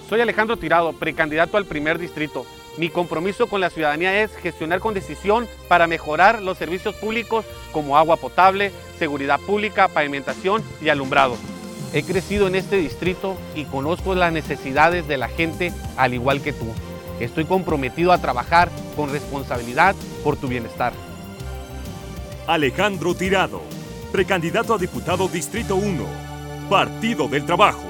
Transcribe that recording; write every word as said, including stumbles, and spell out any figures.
Soy Alejandro Tirado, precandidato al primer distrito. Mi compromiso con la ciudadanía es gestionar con decisión para mejorar los servicios públicos como agua potable, seguridad pública, pavimentación y alumbrado. He crecido en este distrito y conozco las necesidades de la gente al igual que tú. Estoy comprometido a trabajar con responsabilidad por tu bienestar. Alejandro Tirado, precandidato a diputado Distrito uno, Partido del Trabajo.